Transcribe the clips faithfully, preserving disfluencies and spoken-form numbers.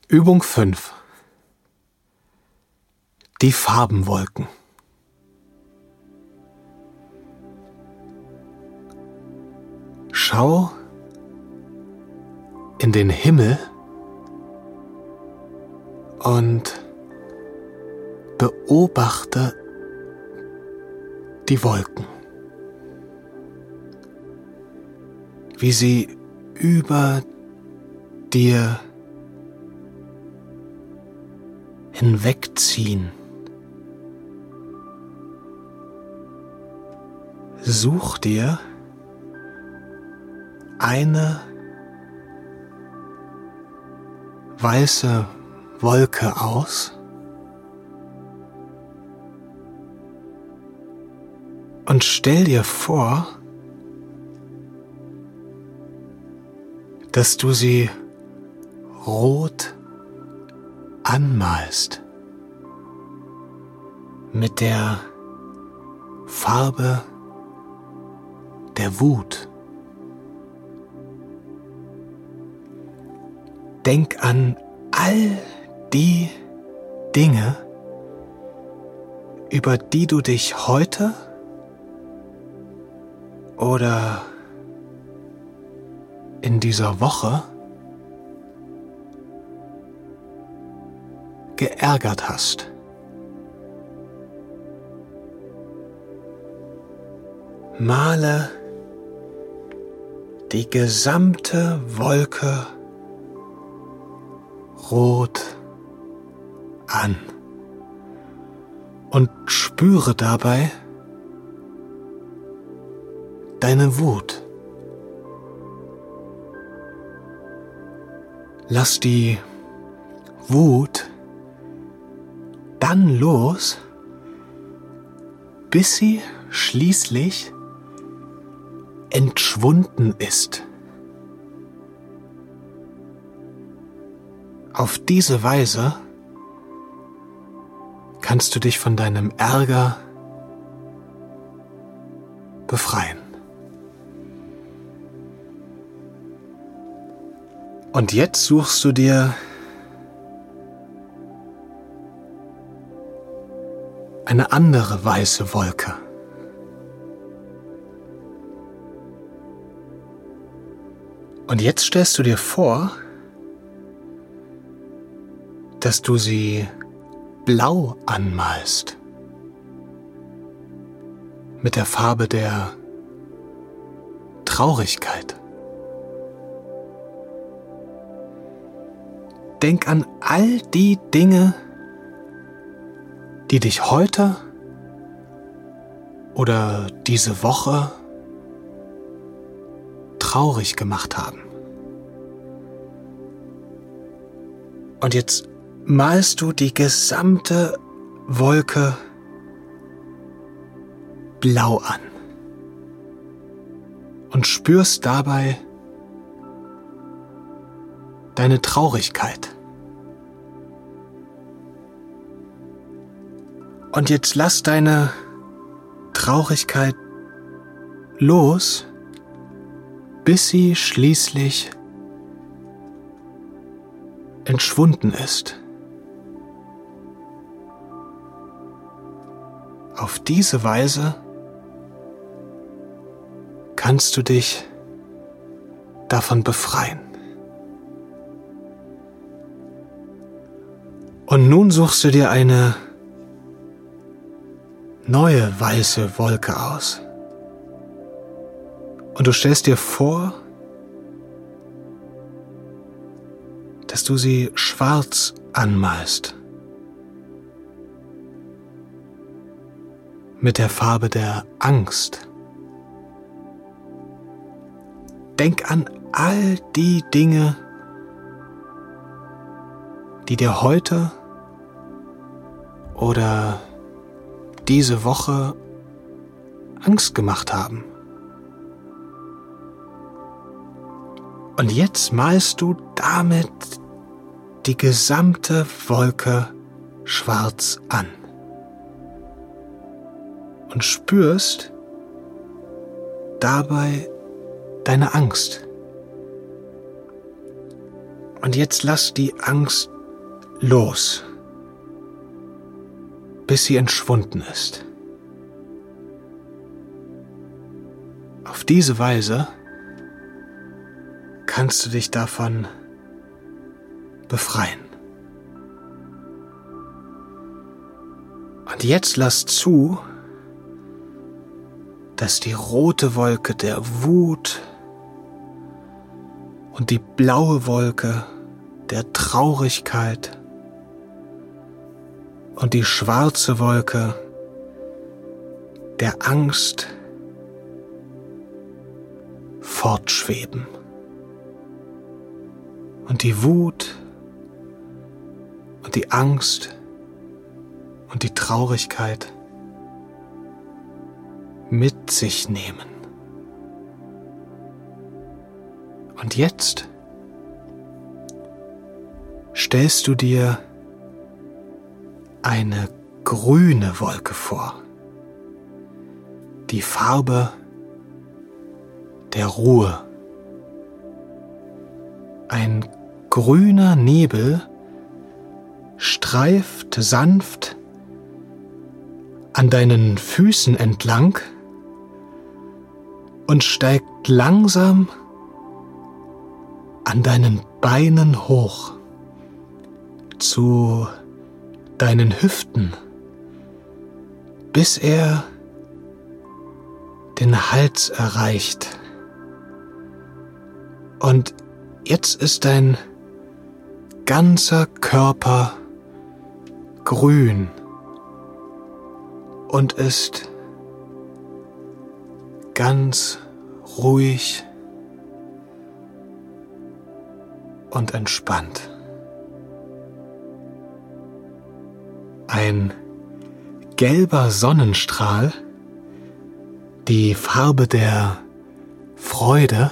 Übung fünf. Die Farbenwolken. Schau in den Himmel und beobachte die Wolken, wie sie über dir hinwegziehen. Such dir eine weiße Wolke aus und stell dir vor, dass du sie rot anmalst mit der Farbe der Wut. Denk an all die Dinge, über die du dich heute oder in dieser Woche geärgert hast. Male die gesamte Wolke rot an und spüre dabei deine Wut. Lass die Wut dann los, bis sie schließlich entschwunden ist. Auf diese Weise kannst du dich von deinem Ärger befreien. Und jetzt suchst du dir eine andere weiße Wolke. Und jetzt stellst du dir vor, dass du sie blau anmalst, mit der Farbe der Traurigkeit. Denk an all die Dinge, die dich heute oder diese Woche traurig gemacht haben. Und jetzt malst du die gesamte Wolke blau an und spürst dabei deine Traurigkeit. Und jetzt lass deine Traurigkeit los, bis sie schließlich entschwunden ist. Auf diese Weise kannst du dich davon befreien. Und nun suchst du dir eine neue weiße Wolke aus. Und du stellst dir vor, dass du sie schwarz anmalst, mit der Farbe der Angst. Denk an all die Dinge, die dir heute oder diese Woche Angst gemacht haben. Und jetzt malst du damit die gesamte Wolke schwarz an und spürst dabei deine Angst. Und jetzt lass die Angst los, bis sie entschwunden ist. Auf diese Weise kannst du dich davon befreien. Und jetzt lass zu, dass die rote Wolke der Wut und die blaue Wolke der Traurigkeit und die schwarze Wolke der Angst fortschweben. Und die Wut und die Angst und die Traurigkeit mit sich nehmen. Und jetzt stellst du dir eine grüne Wolke vor, die Farbe der Ruhe. Ein grüner Nebel streift sanft an deinen Füßen entlang und steigt langsam an deinen Beinen hoch zu deinen Hüften, bis er den Hals erreicht. Und jetzt ist dein ganzer Körper grün und ist ganz ruhig und entspannt. Ein gelber Sonnenstrahl, die Farbe der Freude,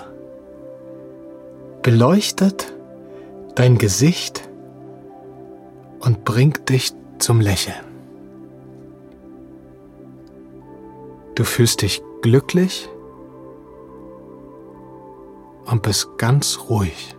beleuchtet dein Gesicht und bringt dich zum Lächeln. Du fühlst dich glücklich und bist ganz ruhig.